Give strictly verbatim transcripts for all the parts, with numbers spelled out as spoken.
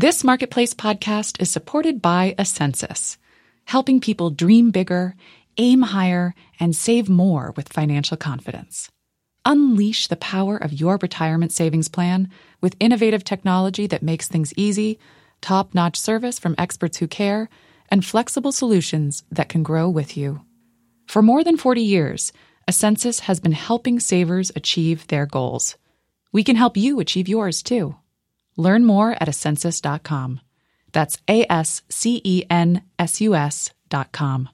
This Marketplace podcast is supported by Ascensus, helping people dream bigger, aim higher, and save more with financial confidence. Unleash the power of your retirement savings plan with innovative technology that makes things easy, top-notch service from experts who care, and flexible solutions that can grow with you. For more than forty years, Ascensus has been helping savers achieve their goals. We can help you achieve yours, too. Learn more at ascensus dot com. That's A S C E N S U S dot com.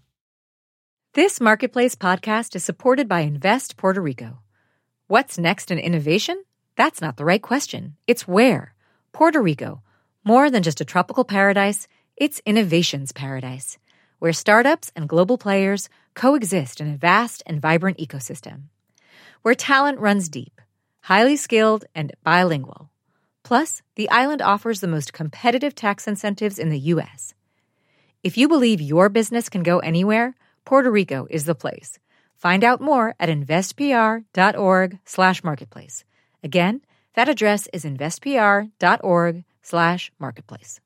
This Marketplace podcast is supported by Invest Puerto Rico. What's next in innovation? That's not the right question. It's where. Puerto Rico. More than just a tropical paradise, it's innovation's paradise, where startups and global players coexist in a vast and vibrant ecosystem. Where talent runs deep, highly skilled, and bilingual. Plus, the island offers the most competitive tax incentives in the U S. If you believe your business can go anywhere, Puerto Rico is the place. Find out more at investpr.org slash marketplace. Again, that address is investpr.org slash marketplace.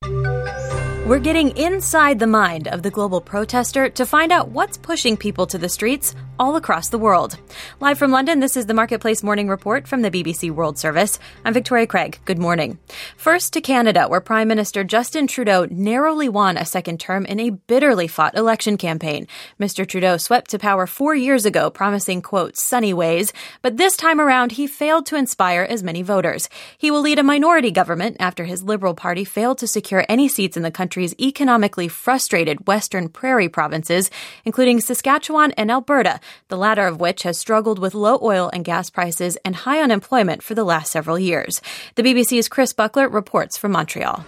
We're getting inside the mind of the global protester to find out what's pushing people to the streets all across the world. Live from London, this is the Marketplace Morning Report from the B B C World Service. I'm Victoria Craig. Good morning. First to Canada, where Prime Minister Justin Trudeau narrowly won a second term in a bitterly fought election campaign. Mister Trudeau swept to power four years ago, promising, quote, sunny ways, but this time around he failed to inspire as many voters. He will lead a minority government after his Liberal Party failed to secure any seats in the country's economically frustrated Western Prairie provinces, including Saskatchewan and Alberta, the latter of which has struggled with low oil and gas prices and high unemployment for the last several years. The B B C's Chris Buckler reports from Montreal.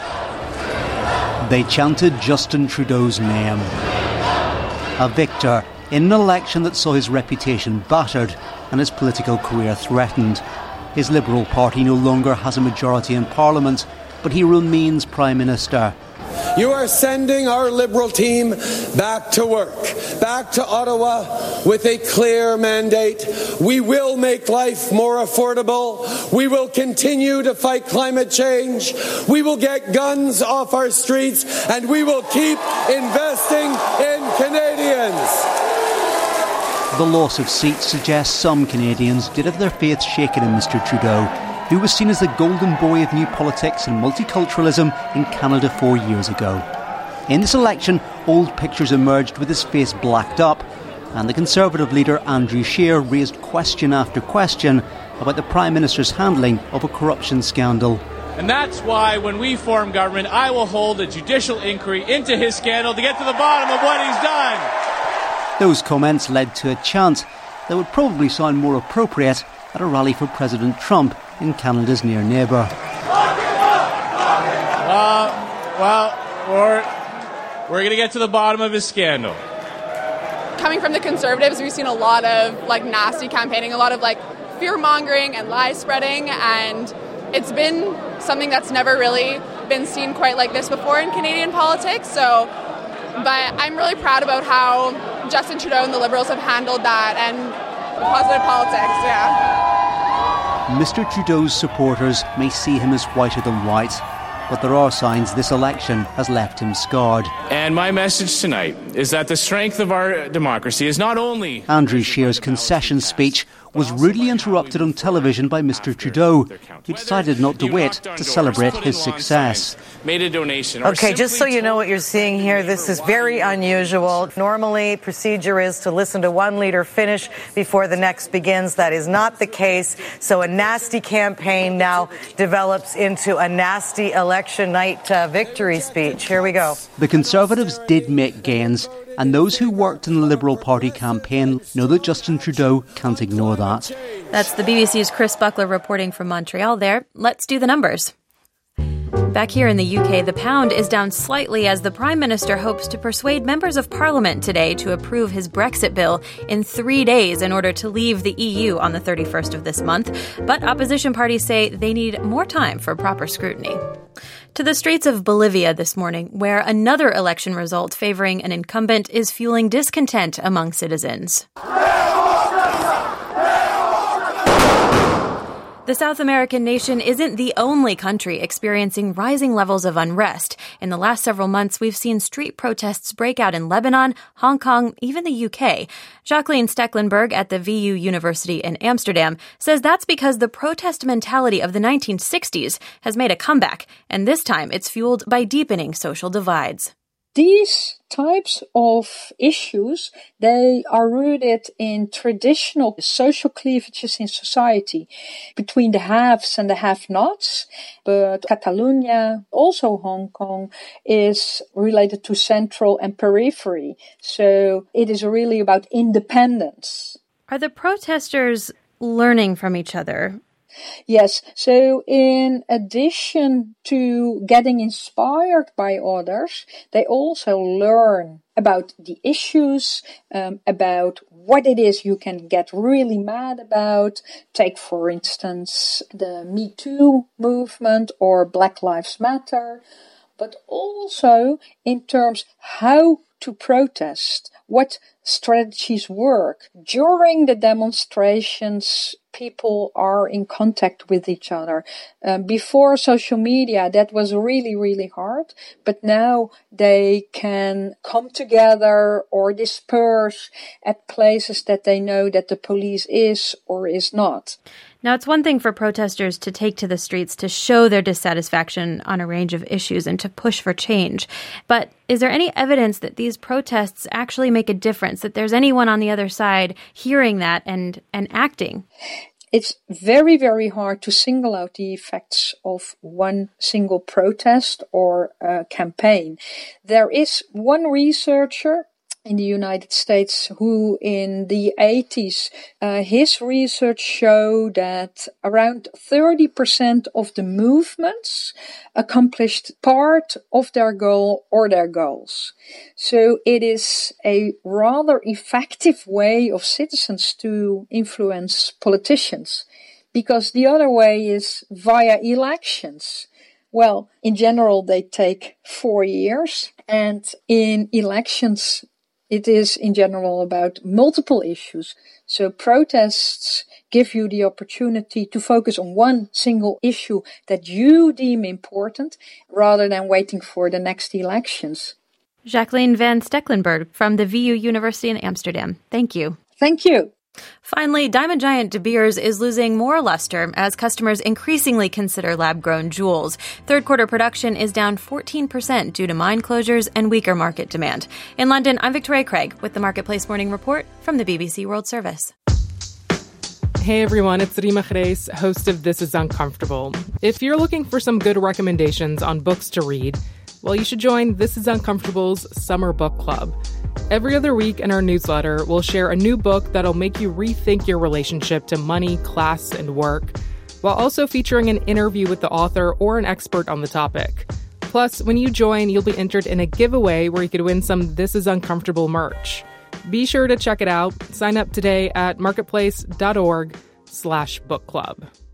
They chanted Justin Trudeau's name. A victor in an election that saw his reputation battered and his political career threatened. His Liberal Party no longer has a majority in Parliament, but he remains Prime Minister. You are sending our Liberal team back to work, back to Ottawa with a clear mandate. We will make life more affordable. We will continue to fight climate change. We will get guns off our streets, and we will keep investing in Canadians. The loss of seats suggests some Canadians did have their faith shaken in Mister Trudeau, who was seen as the golden boy of new politics and multiculturalism in Canada four years ago. In this election, old pictures emerged with his face blacked up, and the Conservative leader Andrew Scheer raised question after question about the Prime Minister's handling of a corruption scandal. And that's why when we form government, I will hold a judicial inquiry into his scandal to get to the bottom of what he's done. Those comments led to a chant that would probably sound more appropriate at a rally for President Trump in Canada's near neighbour. Uh, well, we're, we're going to get to the bottom of his scandal. Coming from the Conservatives, we've seen a lot of like nasty campaigning, a lot of like fear-mongering and lie spreading, and it's been something that's never really been seen quite like this before in Canadian politics. So, but I'm really proud about how Justin Trudeau and the Liberals have handled that and positive politics, yeah. Mister Trudeau's supporters may see him as whiter than white, but there are signs this election has left him scarred. And my message tonight is that the strength of our democracy is not only... Andrew Scheer's concession speech was rudely interrupted on television by Mister Trudeau, who decided not to wait to celebrate his success. Made a donation. Okay, just so you know what you're seeing here, this is very unusual. Normally, procedure is to listen to one leader finish before the next begins. That is not the case. So a nasty campaign now develops into a nasty election night uh, victory speech. Here we go. The Conservatives did make gains, and those who worked in the Liberal Party campaign know that Justin Trudeau can't ignore that. That's the B B C's Chris Buckler reporting from Montreal there. Let's do the numbers. Back here in the U K, the pound is down slightly as the Prime Minister hopes to persuade members of Parliament today to approve his Brexit bill in three days in order to leave the E U on the thirty-first of this month. But opposition parties say they need more time for proper scrutiny. To the streets of Bolivia this morning, where another election result favoring an incumbent is fueling discontent among citizens. The The South American nation isn't the only country experiencing rising levels of unrest. In the last several months, we've seen street protests break out in Lebanon, Hong Kong, even the U K. Jacqueline Stecklenburg at the V U University in Amsterdam says that's because the protest mentality of the nineteen sixties has made a comeback, and this time it's fueled by deepening social divides. These types of issues, they are rooted in traditional social cleavages in society between the haves and the have-nots. But Catalonia, also Hong Kong, is related to central and periphery. So it is really about independence. Are the protesters learning from each other? Yes, so in addition to getting inspired by others, they also learn about the issues, um, about what it is you can get really mad about. Take, for instance, the Me Too movement or Black Lives Matter, but also in terms how to protest, what strategies work. During the demonstrations, people are in contact with each other. Um, before social media, that was really, really hard. But now they can come together or disperse at places that they know that the police is or is not. Now, it's one thing for protesters to take to the streets to show their dissatisfaction on a range of issues and to push for change. But is there any evidence that these protests actually make a difference, that there's anyone on the other side hearing that and, and acting? It's very, very hard to single out the effects of one single protest or uh, campaign. There is one researcher in the United States who in the eighties, uh, his research showed that around thirty percent of the movements accomplished part of their goal or their goals. So it is a rather effective way of citizens to influence politicians, because the other way is via elections. Well, in general, they take four years, and in elections, it is in general about multiple issues. So protests give you the opportunity to focus on one single issue that you deem important rather than waiting for the next elections. Jacqueline van Stecklenburg from the V U University in Amsterdam. Thank you. Thank you. Finally, diamond giant De Beers is losing more luster as customers increasingly consider lab-grown jewels. Third quarter production is down fourteen percent due to mine closures and weaker market demand. In London, I'm Victoria Craig with the Marketplace Morning Report from the B B C World Service. Hey everyone, it's Rima Reis, host of This Is Uncomfortable. If you're looking for some good recommendations on books to read, well, you should join This Is Uncomfortable's Summer Book Club. Every other week in our newsletter, we'll share a new book that'll make you rethink your relationship to money, class, and work, while also featuring an interview with the author or an expert on the topic. Plus, when you join, you'll be entered in a giveaway where you could win some This Is Uncomfortable merch. Be sure to check it out. Sign up today at marketplace.org slash book club.